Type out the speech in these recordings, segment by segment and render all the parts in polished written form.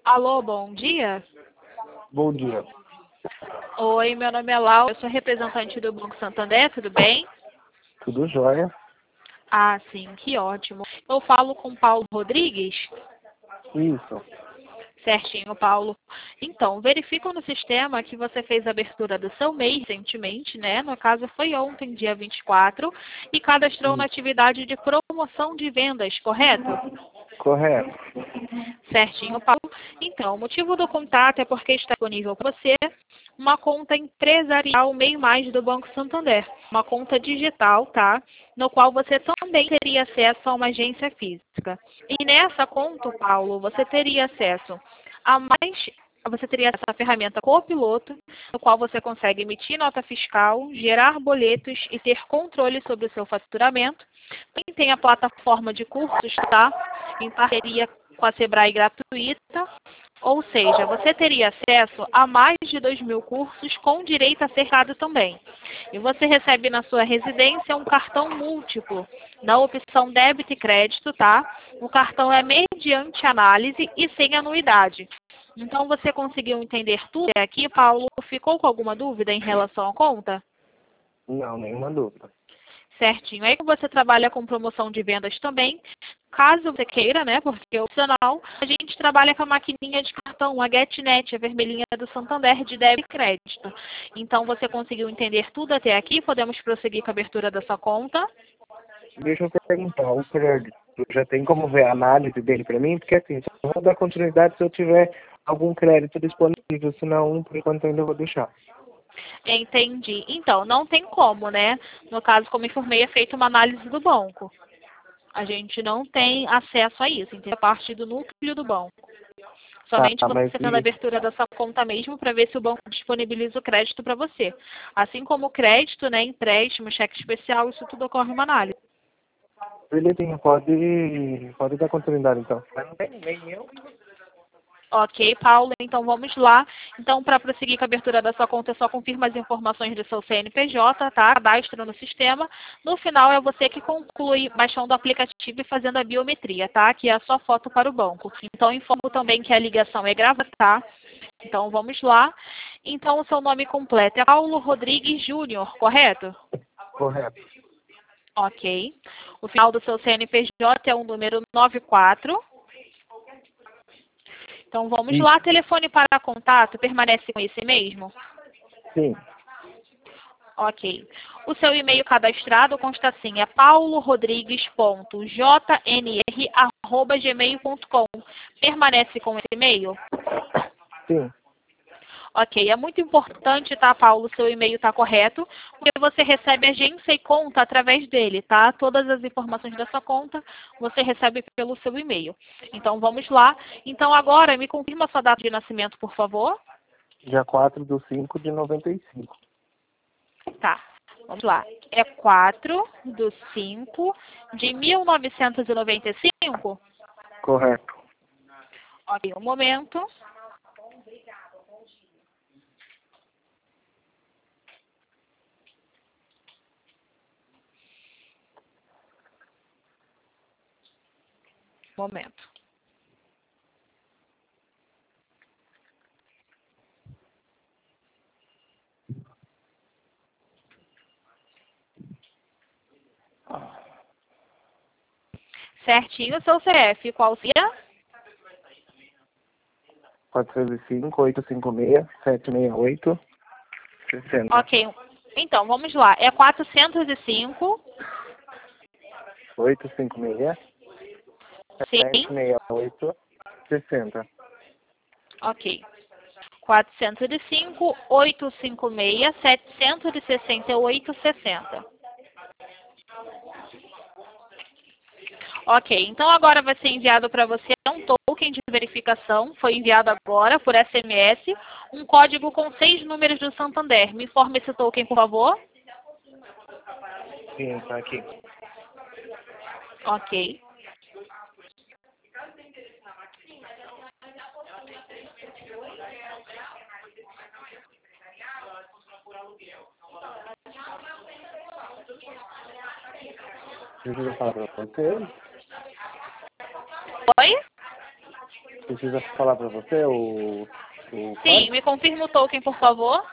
Alô, bom dia. Bom dia. Oi, meu nome é Laura, eu sou representante do Banco Santander, tudo bem? Tudo jóia? Ah, sim, que ótimo. Eu falo com Paulo Rodrigues? Isso. Certinho, Paulo. Então, verifico no sistema que você fez a abertura do seu MEI recentemente, né? No caso, foi ontem, dia 24, e cadastrou na Isso. atividade de promoção de vendas, correto? Correto. Certinho, Paulo. Então, o motivo do contato é porque está disponível para você uma conta empresarial MEI Mais do Banco Santander. Uma conta digital, tá? No qual você também teria acesso a uma agência física. E nessa conta, Paulo, você teria acesso a mais. Você teria essa ferramenta Copiloto, no qual você consegue emitir nota fiscal, gerar boletos e ter controle sobre o seu faturamento. Também tem a plataforma de cursos, tá? Em parceria com a Sebrae gratuita, ou seja, você teria acesso a mais de 2.000 cursos com direito a ser pago também. E você recebe na sua residência um cartão múltiplo, na opção débito e crédito, tá? O cartão é mediante análise e sem anuidade. Então, você conseguiu entender tudo aqui, Paulo? Ficou com alguma dúvida em relação à conta? Não, nenhuma dúvida. Certinho. Aí você trabalha com promoção de vendas também. Caso você queira, né, porque é opcional, a gente trabalha com a maquininha de cartão, a GetNet, a vermelhinha do Santander de débito e crédito. Então, você conseguiu entender tudo até aqui? Podemos prosseguir com a abertura da sua conta? Deixa eu perguntar, o crédito, já tem como ver a análise dele para mim? Porque assim, só vou dar continuidade se eu tiver algum crédito disponível, senão, por enquanto, eu ainda vou deixar. Entendi. Então, não tem como, né? No caso, como informei, é feita uma análise do banco. A gente não tem acesso a isso, então é parte do núcleo do banco. Tá, Somente mas você tendo a abertura da sua conta mesmo para ver se o banco disponibiliza o crédito para você. Assim como o crédito, né, empréstimo, cheque especial, isso tudo ocorre uma análise. belezinha, pode dar continuidade então. Mas não tem nem eu. Ok, Paulo, então vamos lá. Então, para prosseguir com a abertura da sua conta, só confirma as informações do seu CNPJ, tá? Cadastro no sistema. No final, é você que conclui baixando o aplicativo e fazendo a biometria, tá? Que é a sua foto para o banco. Então, informo também que a ligação é gravada, tá? Então, vamos lá. Então, o seu nome completo é Paulo Rodrigues Júnior, correto? Correto. Ok. O final do seu CNPJ é o número 94. Então, vamos Isso. lá. Telefone para contato permanece com esse mesmo? Sim. Ok. O seu e-mail cadastrado consta assim, é paulorodrigues.jnr@gmail.com. Permanece com esse e-mail? Sim. Ok. É muito importante, tá, Paulo, o seu e-mail está correto, porque você recebe agência e conta através dele, tá? Todas as informações da sua conta você recebe pelo seu e-mail. Então, vamos lá. Então, agora, me confirma a sua data de nascimento, por favor. Dia 4/5/95. Tá, vamos lá. É 4/5/1995? Correto. Ok, um momento. Momento. Certinho, seu CF, qual seria? 405-856-768-60. Ok, então, vamos lá. É 405, 856 sim, 768-60. ok. 405-856-768-60. Ok, então agora vai ser enviado para você um token de verificação, foi enviado agora por SMS, um código com 6 números do Santander. Me informe esse token, por favor. Sim, tá aqui. Ok. Deixa eu falar pra você. Oi? Precisa falar para você o Sim, me confirma o token, por favor.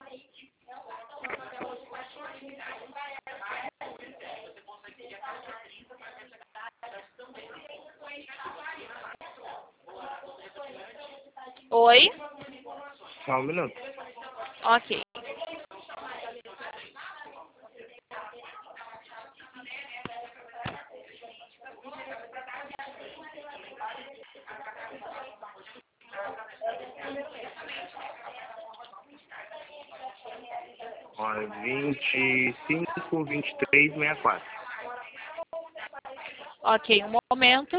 Oi? Só um minuto. Ok. Olha, 25, 23, 64. Ok, um momento.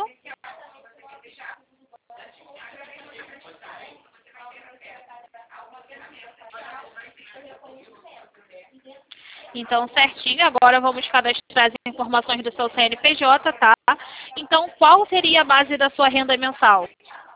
Então, certinho. Agora vamos cadastrar as informações do seu CNPJ, tá? Então, qual seria a base da sua renda mensal?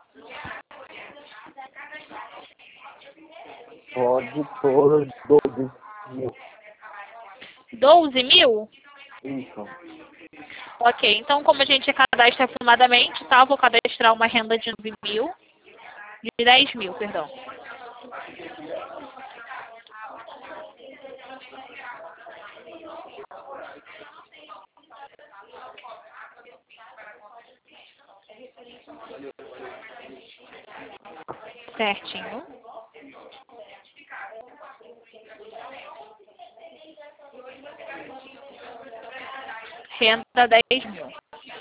Pode pôr 12 mil. 12 mil? Isso. Ok, então como a gente cadastra aproximadamente, tá? Eu vou cadastrar uma renda de 9 mil, de 10 mil, perdão. Certinho. Renda 10 mil.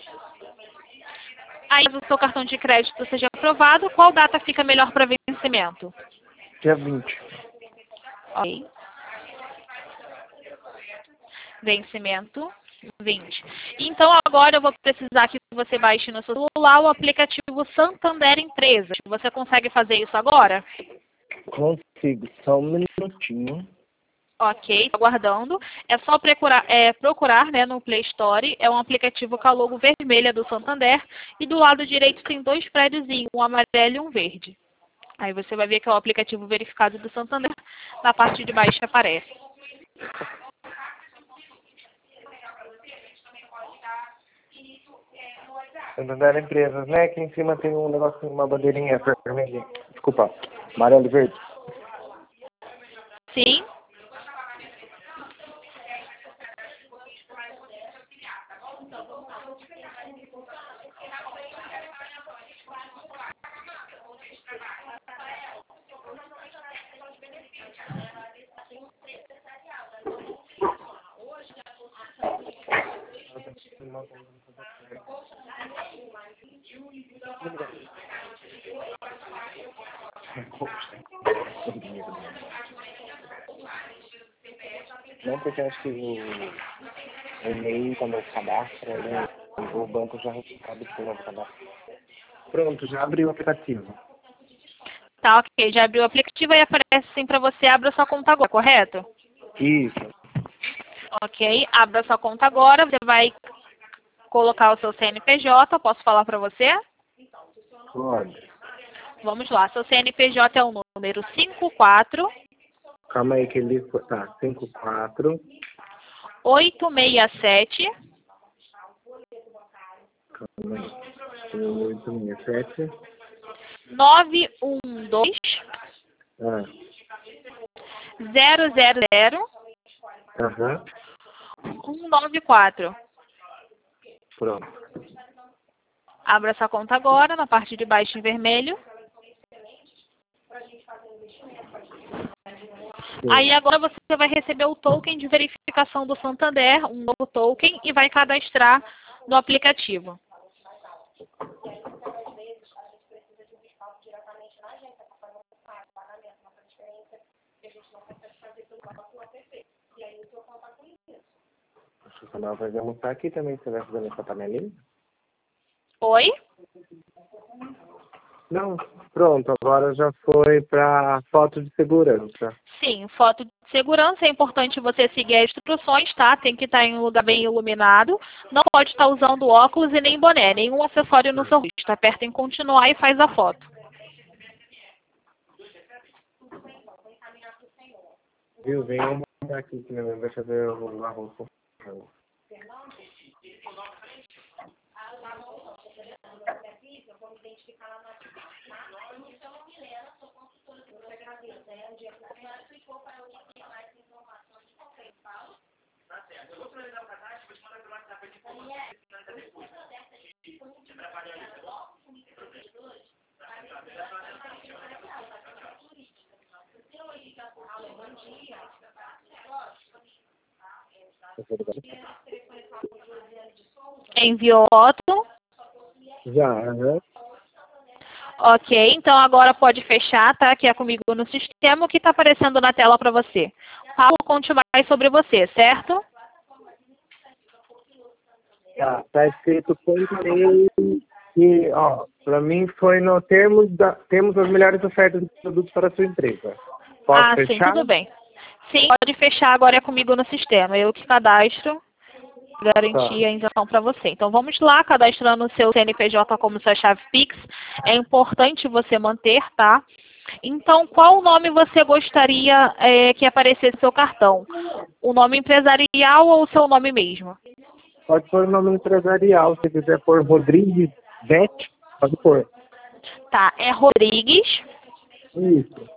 Aí o seu cartão de crédito seja aprovado, qual data fica melhor para vencimento? Dia 20. Ok. Vencimento 20. Então agora eu vou precisar que você baixe no seu celular o aplicativo Santander Empresas. Você consegue fazer isso agora? Consigo. Só um minutinho. Ok, estou aguardando. É só procurar, né, no Play Store. É um aplicativo com a logo vermelha do Santander. E do lado direito tem dois prédiozinhos, um amarelo e um verde. Aí você vai ver que é o aplicativo verificado do Santander. Na parte de baixo aparece. Santander Empresas, né? Aqui em cima tem um negócio, uma bandeirinha vermelha. Desculpa, amarelo e verde. Sim. Não, porque eu acho que o e-mail, quando eu cadastro, o banco já recebe o novo cadastro. Pronto, já abri o aplicativo. Tá, ok. Já abriu o aplicativo e aparece assim para você, abra sua conta agora, correto? Isso. Ok, abra sua conta agora. Você vai colocar o seu CNPJ. Posso falar para você? Pode. Vamos lá. Seu CNPJ é o número 54 Calma aí que ele... Tá, 54. 867 Calma aí. 867. 912 Ah. 000 Aham. 194. Pronto. Abra essa conta agora, na parte de baixo em vermelho. Sim. Aí agora você vai receber o token de verificação do Santander, um novo token, e vai cadastrar no aplicativo. Acho que o canal vai demonstrar aqui também, você vai fazer essa panelinha? Oi? Não, pronto, agora já foi para foto de segurança. Sim, foto de segurança. É importante você seguir as instruções, tá? Tem que estar em um lugar bem iluminado. Não pode estar usando óculos e nem boné, nenhum acessório no seu rosto. Aperta em continuar e faz a foto. Viu? Vem uma aqui que não vai fazer o arroz com frango. Enviou foto? Já, aham. Ok, então agora pode fechar, tá? Que é comigo no sistema. O que está aparecendo na tela para você? Paulo, conte mais sobre você, certo? Tá escrito contarei que, ó, para mim foi no temos as melhores ofertas de produtos para a sua empresa. Posso Sim, fechar? tudo bem. Sim, pode fechar, agora é comigo no sistema. Eu que cadastro, Tá. garantir a isenção para você. Então vamos lá, cadastrando o seu CNPJ como sua chave Pix. É importante você manter, tá? Então, qual nome você gostaria que aparecesse no seu cartão? O nome empresarial ou o seu nome mesmo? Pode pôr o nome empresarial, se quiser pôr Rodrigues Vet, pode pôr. Tá, é Rodrigues. Isso.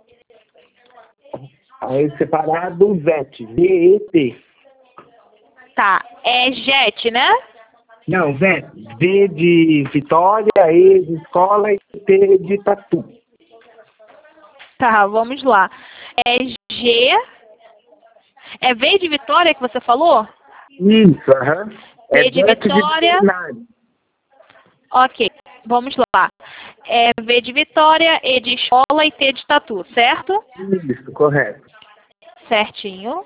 Aí separado Vet, V-E-T. Tá, é Jet, né? Não, Vet, V de Vitória, E de escola e T de tatu. Tá, vamos lá. É G. É V de Vitória que você falou? Isso, aham. É V de Vet de Vitória. veterinário. Ok, vamos lá. É V de Vitória, E de escola e T de tatu, certo? Isso, correto. Certinho.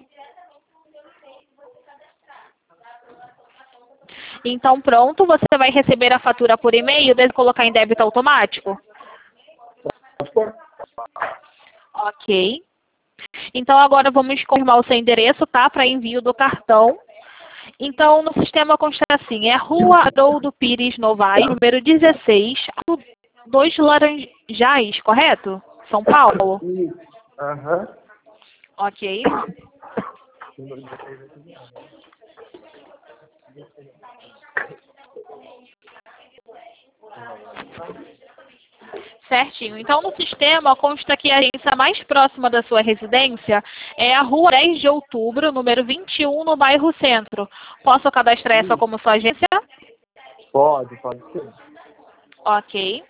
Então pronto, você vai receber a fatura por e-mail, deve colocar em débito automático? Pode pôr. Ok. Então agora vamos confirmar o seu endereço, tá? Para envio do cartão. Então no sistema consta assim, é Rua Haroldo Pires Novaes, número 16, 2 Laranjais, correto? São Paulo? Isso, aham. Ok. Certinho. Então, no sistema, consta que a agência mais próxima da sua residência é a Rua 10 de Outubro, número 21, no bairro Centro. Posso cadastrar essa como sua agência? Pode ser. Ok.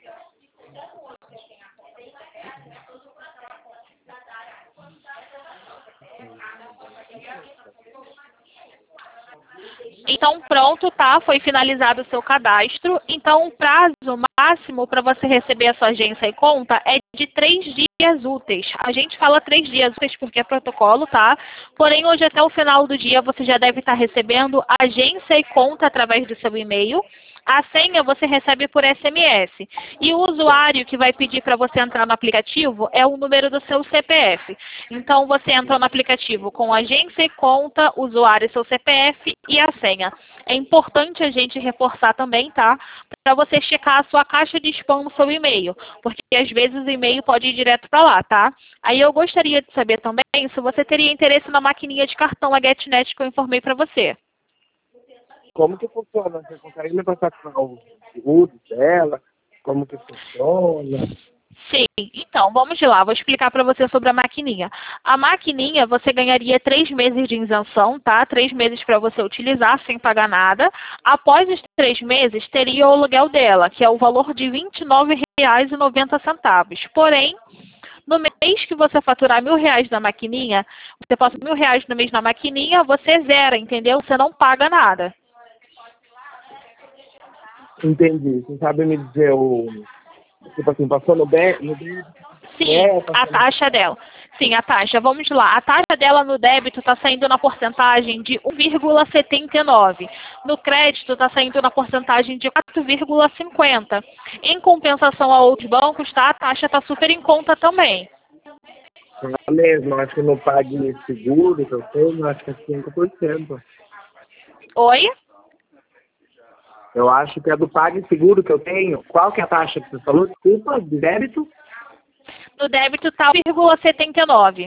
Então, pronto, tá? Foi finalizado o seu cadastro. Então, o prazo máximo para você receber a sua agência e conta é de 3 dias úteis. A gente fala 3 dias úteis porque é protocolo, tá? Porém, hoje até o final do dia você já deve estar recebendo agência e conta através do seu e-mail. A senha você recebe por SMS. E o usuário que vai pedir para você entrar no aplicativo é o número do seu CPF. Então, você entra no aplicativo com agência e conta, usuário, seu CPF e a senha. É importante a gente reforçar também, tá? Para você checar a sua caixa de spam no seu e-mail. Porque às vezes o e-mail pode ir direto para lá, tá? Aí eu gostaria de saber também se você teria interesse na maquininha de cartão, a GetNet, que eu informei para você. Como que funciona? Você consegue me passar o seguro dela? Como que funciona? Sim, então, vamos lá, vou explicar para você sobre a maquininha. A maquininha, você ganharia 3 meses de isenção, tá? 3 meses para você utilizar sem pagar nada. Após os 3 meses, teria o aluguel dela, que é o valor de R$ 29,90. Porém, no mês que você faturar R$ 1.000 na maquininha, você passa R$ 1.000 no mês na maquininha, você zera, entendeu? Você não paga nada. Entendi. Você sabe me dizer tipo assim, passou no débito? Sim, a taxa dela. Sim, a taxa. Vamos lá. A taxa dela no débito está saindo na porcentagem de 1,79. No crédito está saindo na porcentagem de 4,50. Em compensação a outros bancos, tá? A taxa está super em conta também. É mesmo, acho que não pague seguro que eu tenho, acho que é 5%. Oi? Eu acho que é do PagSeguro que eu tenho. Qual que é a taxa que você falou? Desculpa, de débito? No débito está 1,79.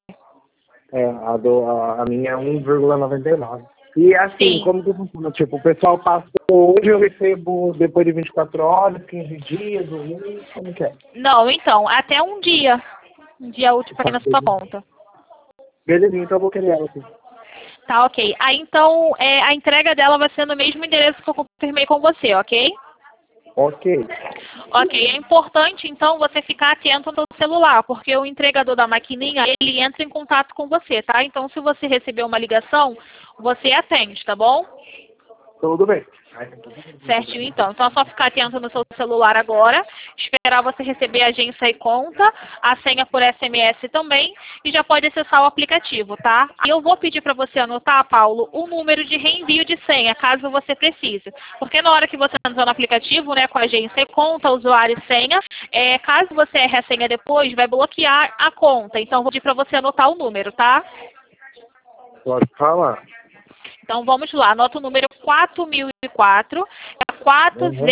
A minha é 1,99. E assim, Sim. como que funciona? Tipo, o pessoal passou hoje, eu recebo depois de 24 horas, 15 dias, um mês, como que é? Não, então, até um dia. Um dia útil para ir na sua conta. Beleza, então eu vou querer ela aqui. Tá, ok. Aí, então, a entrega dela vai ser no mesmo endereço que eu confirmei com você, ok? Ok. Ok, é importante então você ficar atento no seu celular, porque o entregador da maquininha, ele entra em contato com você, tá? Então se você receber uma ligação, você atende, tá bom? Tudo bem. Certinho, então. Então é só ficar atento no seu celular agora, esperar você receber a agência e conta, a senha por SMS também, e já pode acessar o aplicativo, tá? E eu vou pedir para você anotar, Paulo, o número de reenvio de senha, caso você precise. Porque na hora que você entra no aplicativo, né, com a agência e conta, usuário e senha, caso você erre a senha depois, vai bloquear a conta. Então vou pedir para você anotar o número, tá? Pode falar. Então vamos lá, anota o número 4004, Uhum.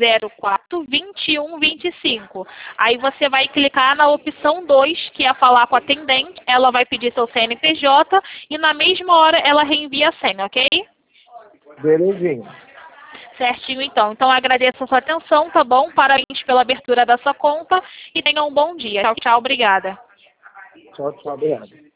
4004-2125. Aí você vai clicar na opção 2, que é falar com a atendente, ela vai pedir seu CNPJ e na mesma hora ela reenvia a senha, ok? Belezinha. Certinho então. Então agradeço a sua atenção, tá bom? Parabéns pela abertura da sua conta e tenha um bom dia. Tchau, tchau, obrigada. Tchau, tchau. Obrigado.